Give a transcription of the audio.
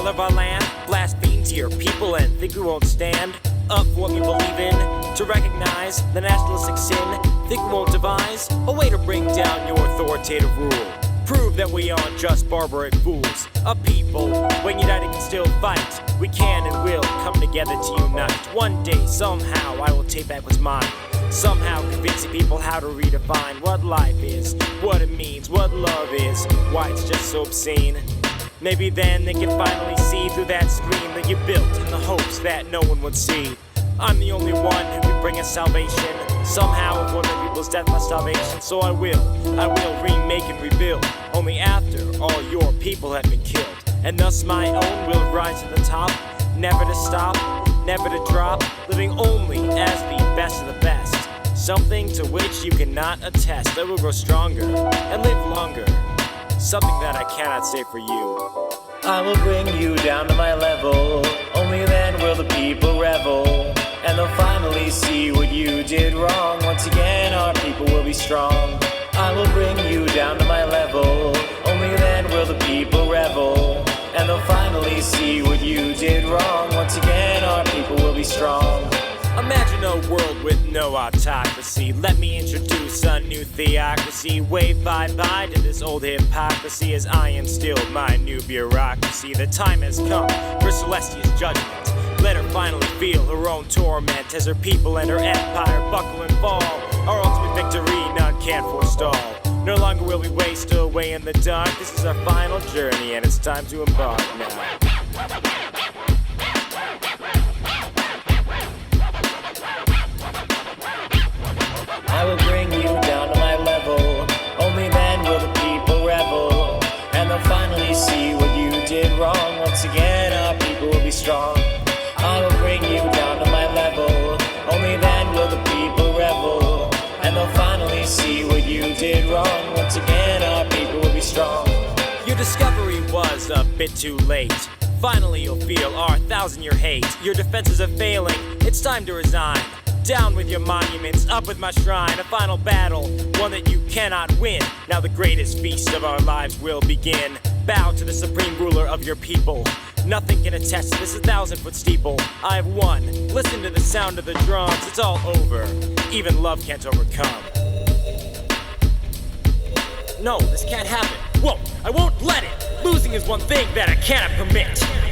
of our land, blaspheme to your people and think we won't stand up for what we believe in, to recognize the nationalistic sin, think we won't devise a way to bring down your authoritative rule. Prove that we aren't just barbaric fools, a people, when united can still fight. We can and will come together to unite. One day, somehow, I will take back what's mine. Somehow convincing people how to redefine what life is, what it means, what love is, why it's just so obscene. Maybe then they can finally see through that screen that you built in the hopes that no one would see. I'm the only one who can bring us salvation, somehow avoid the people's death by starvation. So I will remake and rebuild, only after all your people have been killed. And thus my own will rise to the top, never to stop, never to drop, living only as the best of the best. Something to which you cannot attest. I will grow stronger and live longer, something that I cannot say for you. I will bring you down to my level, only then will the people revel, and they'll finally see what you did wrong. Once again our people will be strong. I will bring you down to my level, only then will the people revel, and they'll finally see what you did wrong. Once again our people will be strong. Imagine a world with no autocracy. Let me introduce a new theocracy. Wave bye-bye to this old hypocrisy, as I instill my new bureaucracy. The time has come for Celestia's judgment. Let her finally feel her own torment as her people and her empire buckle and fall. Our ultimate victory none can forestall. No longer will we waste away in the dark. This is our final journey and it's time to embark now. I will bring you down to my level, only then will the people revel, and they'll finally see what you did wrong. Once again our people will be strong. I will bring you down to my level, only then will the people revel, and they'll finally see what you did wrong. Once again our people will be strong. Your discovery was a bit too late. Finally you'll feel our 1,000-year hate. Your defenses are failing, it's time to resign. Down with your monuments, up with my shrine. A final battle, one that you cannot win. Now the greatest feast of our lives will begin. Bow to the supreme ruler of your people. Nothing can attest to this 1,000-foot steeple. I have won, listen to the sound of the drums. It's all over, even love can't overcome. No, this can't happen. Whoa, I won't let it. Losing is one thing that I cannot permit.